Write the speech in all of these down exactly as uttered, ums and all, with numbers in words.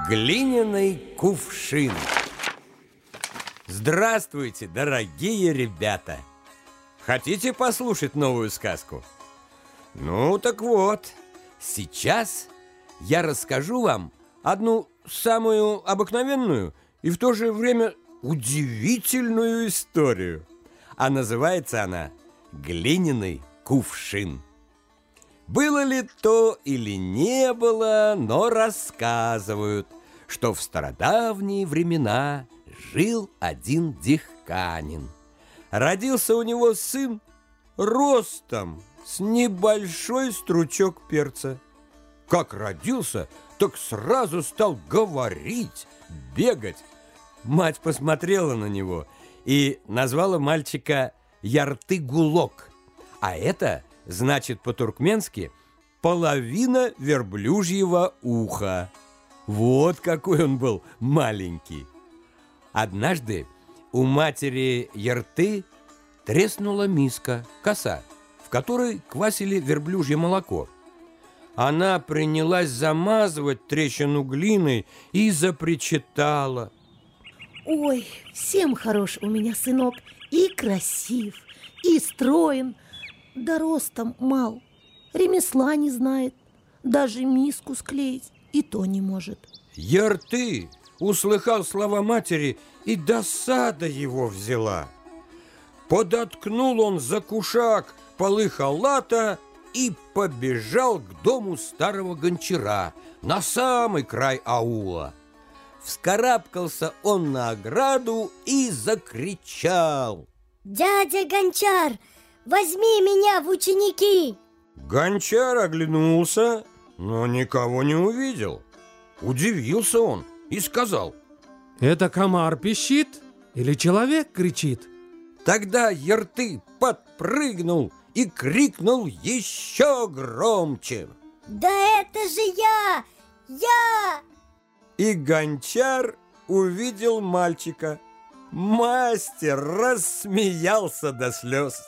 Глиняный кувшин. Здравствуйте, дорогие ребята! Хотите послушать новую сказку? Ну, так вот, сейчас я расскажу вам одну самую обыкновенную и в то же время удивительную историю. А называется она «Глиняный кувшин». Было ли то или не было, но рассказывают, что в стародавние времена жил один дихканин. Родился у него сын ростом с небольшой стручок перца. Как родился, так сразу стал говорить, бегать. Мать посмотрела на него и назвала мальчика Ярты-Гулок, а это значит по-туркменски «половина верблюжьего уха». Вот какой он был маленький. Однажды у матери Ярты треснула миска, коса, в которой квасили верблюжье молоко. Она принялась замазывать трещину глиной и запричитала: «Ой, всем хорош у меня сынок, и красив, и строен, да ростом мал, ремесла не знает, даже миску склеить и то не может». Ярты услыхал слова матери, и досада его взяла. Подоткнул он за кушак полы халата и побежал к дому старого гончара на самый край аула. Вскарабкался он на ограду и закричал: «Дядя Гончар, возьми меня в ученики!» Гончар оглянулся, но никого не увидел. Удивился он и сказал: «Это комар пищит или человек кричит?» Тогда Ярты подпрыгнул и крикнул еще громче: «Да это же я! Я!» И гончар увидел мальчика. Мастер рассмеялся до слез.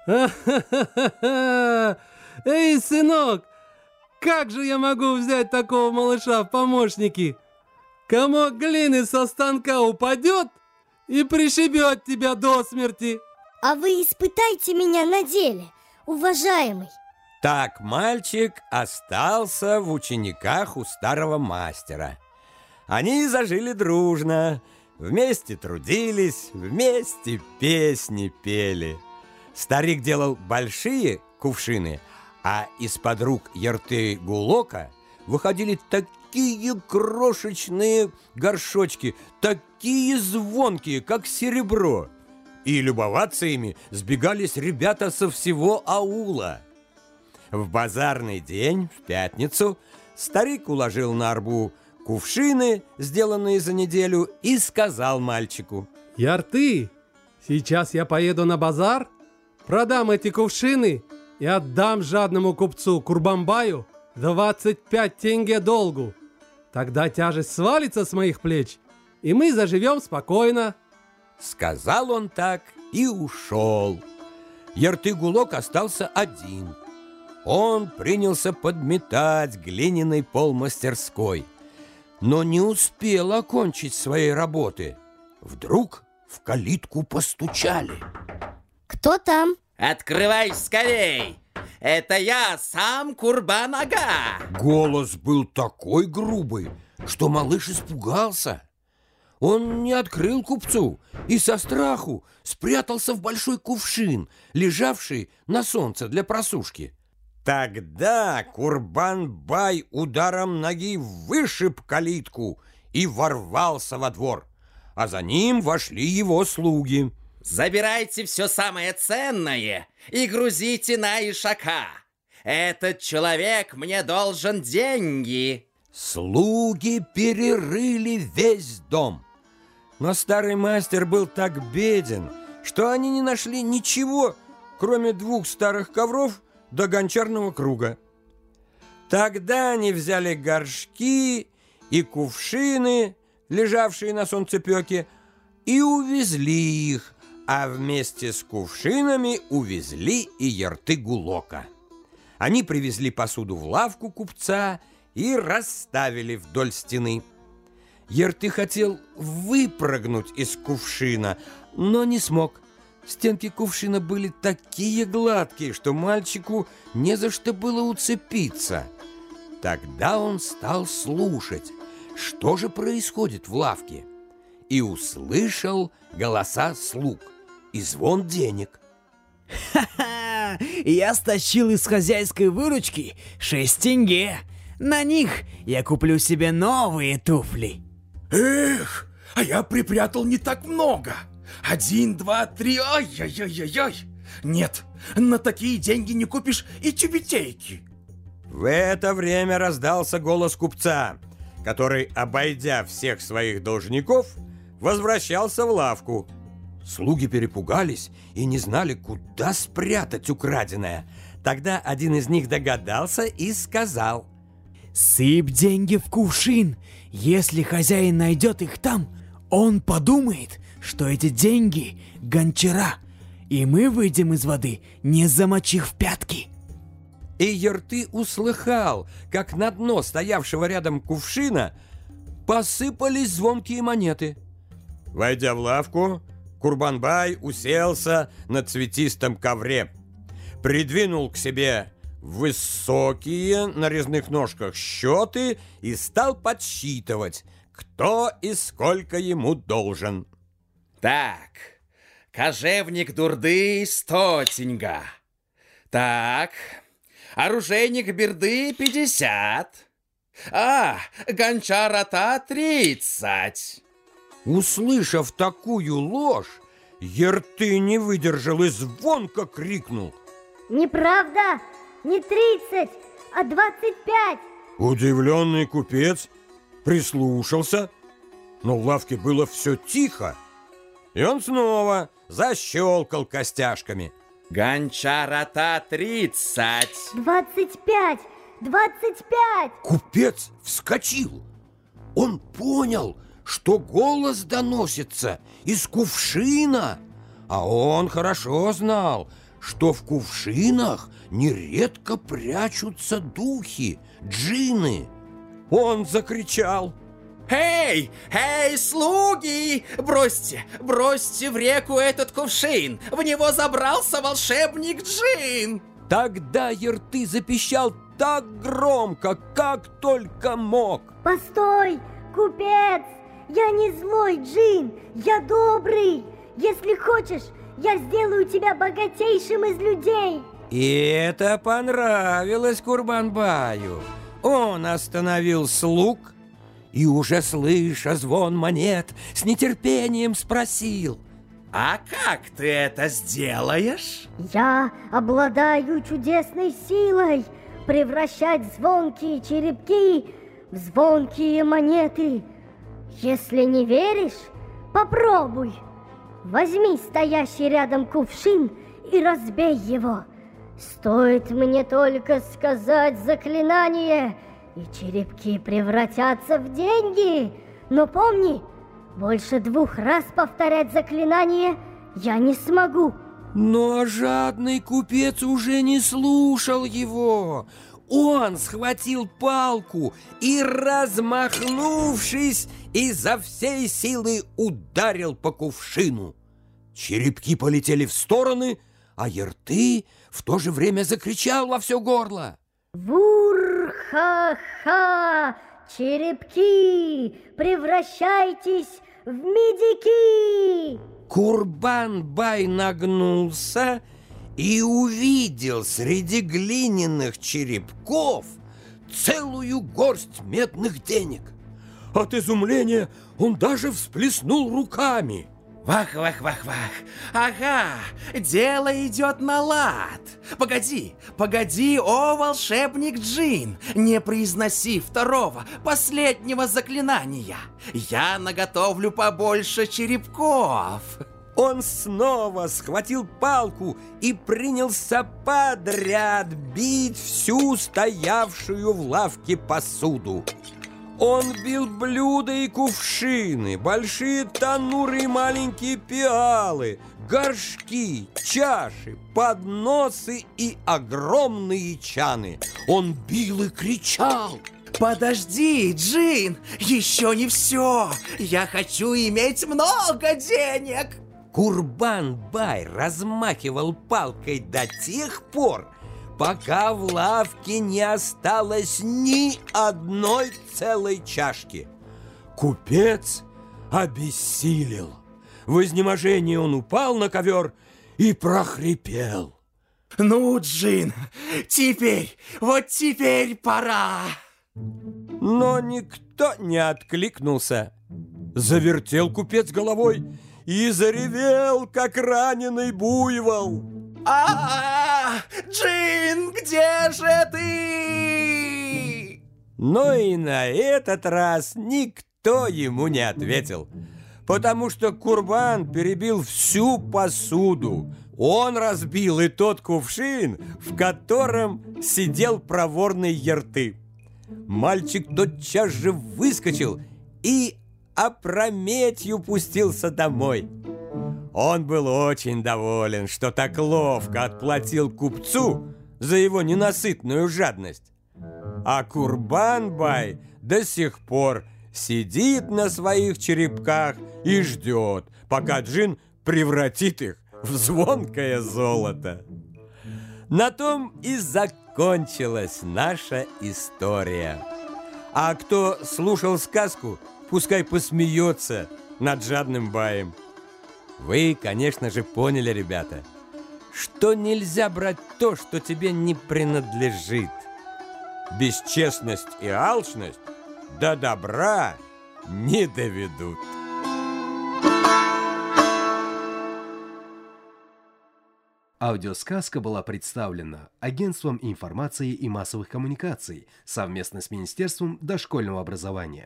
«Ха-ха-ха-ха! Эй, сынок, как же я могу взять такого малыша в помощники? Комок глины со станка упадет и пришибет тебя до смерти!» «А вы испытайте меня на деле, уважаемый!» Так мальчик остался в учениках у старого мастера. Они зажили дружно, вместе трудились, вместе песни пели. Старик делал большие кувшины, а из-под рук Ярты-Гулока выходили такие крошечные горшочки, такие звонкие, как серебро. И любоваться ими сбегались ребята со всего аула. В базарный день, в пятницу, старик уложил на арбу кувшины, сделанные за неделю, и сказал мальчику: «Ярты, сейчас я поеду на базар, продам эти кувшины и отдам жадному купцу Курбанбаю двадцать пять тенге долгу. Тогда тяжесть свалится с моих плеч, и мы заживем спокойно». Сказал он так и ушел. Ярты-Гулок остался один. Он принялся подметать глиняный пол мастерской, но не успел окончить своей работы. Вдруг в калитку постучали. «Кто там?» «Открывай скорей! Это я, сам Курбан-ага!» Голос был такой грубый, что малыш испугался. Он не открыл купцу и со страху спрятался в большой кувшин, лежавший на солнце для просушки. Тогда Курбан-бай ударом ноги вышиб калитку и ворвался во двор, а за ним вошли его слуги. «Забирайте все самое ценное и грузите на ишака. Этот человек мне должен деньги». Слуги перерыли весь дом. Но старый мастер был так беден, что они не нашли ничего, кроме двух старых ковров до гончарного круга. Тогда они взяли горшки и кувшины, лежавшие на солнцепёке, и увезли их, а вместе с кувшинами увезли и Ярты-Гулока. Они привезли посуду в лавку купца и расставили вдоль стены. Ерты хотел выпрыгнуть из кувшина, но не смог. Стенки кувшина были такие гладкие, что мальчику не за что было уцепиться. Тогда он стал слушать, что же происходит в лавке, и услышал голоса слуг и звон денег. Ха-ха! Я стащил из хозяйской выручки шесть тенге. На них я куплю себе новые туфли. Эх, а я припрятал не так много. Один, два, три, ай-яй-яй-яй-яй. Нет, на такие деньги не купишь и тюбетейки. В это время раздался голос купца, который, обойдя всех своих должников, возвращался в лавку. Слуги перепугались и не знали, куда спрятать украденное. Тогда один из них догадался и сказал: «Сыпь деньги в кувшин. Если хозяин найдет их там, он подумает, что эти деньги — гончара, и мы выйдем из воды, не замочив пятки». И Ерты услыхал, как на дно стоявшего рядом кувшина посыпались звонкие монеты. Войдя в лавку, Курбанбай уселся на цветистом ковре, придвинул к себе высокие на резных ножках счеты и стал подсчитывать, кто и сколько ему должен. Так, кожевник Дурды сто тенга. Так, оружейник Берды пятьдесят. А, гончар-ата тридцать. Услышав такую ложь, Ерты не выдержал и звонко крикнул: Неправда, не тридцать, а двадцать пять. Удивленный купец прислушался, но в лавке было все тихо, и он снова защелкал костяшками. Гончар-ата тридцать. Двадцать пять, двадцать пять. Купец вскочил. Он понял, что голос доносится из кувшина, а он хорошо знал, что в кувшинах нередко прячутся духи, джинны. Он закричал: Эй, эй, слуги! Бросьте, бросьте в реку этот кувшин! В него забрался волшебник Джин! Тогда Ерты запищал так громко, как только мог. Постой, купец! Я не злой джин, я добрый. Если хочешь, я сделаю тебя богатейшим из людей. И это понравилось Курбанбаю. Он остановил слуг и, уже слыша звон монет, с нетерпением спросил: А как ты это сделаешь? Я обладаю чудесной силой превращать звонкие черепки в звонкие монеты. Если не веришь, попробуй. Возьми стоящий рядом кувшин и разбей его. Стоит мне только сказать заклинание, и черепки превратятся в деньги. Но помни, больше двух раз повторять заклинание я не смогу. Но жадный купец уже не слушал его. Он схватил палку и, размахнувшись, изо всей силы ударил по кувшину. Черепки полетели в стороны, а Ерты в то же время закричал во все горло: Вур-ха-ха! Черепки, превращайтесь в медики! Курбанбай нагнулся и увидел среди глиняных черепков целую горсть медных денег. От изумления он даже всплеснул руками. Вах-вах-вах-вах. Ага, дело идет на лад. Погоди, погоди, о волшебник Джин, не произноси второго, последнего заклинания. Я наготовлю побольше черепков. Он снова схватил палку и принялся подряд бить всю стоявшую в лавке посуду. Он бил блюда и кувшины, большие тануры и маленькие пиалы, горшки, чаши, подносы и огромные чаны. Он бил и кричал: Подожди, Джин, еще не все. Я хочу иметь много денег. Курбан-бай размахивал палкой до тех пор, пока в лавке не осталось ни одной целой чашки. Купец обессилел. В изнеможении он упал на ковер и прохрипел: Ну, Джин, теперь, вот теперь пора. Но никто не откликнулся. Завертел купец головой и заревел, как раненый буйвол. А, Джин, где же ты? Но и на этот раз никто ему не ответил, потому что Курбан перебил всю посуду. Он разбил и тот кувшин, в котором сидел проворный Ерты. Мальчик тотчас же выскочил и опрометью пустился домой. Он был очень доволен, что так ловко отплатил купцу за его ненасытную жадность. А Курбан-бай до сих пор сидит на своих черепках и ждет, пока Джин превратит их в звонкое золото. На том и закончилась наша история. А кто слушал сказку, пускай посмеется над жадным баем. Вы, конечно же, поняли, ребята, что нельзя брать то, что тебе не принадлежит. Бесчестность и алчность до добра не доведут. Аудиосказка была представлена Агентством информации и массовых коммуникаций совместно с Министерством дошкольного образования.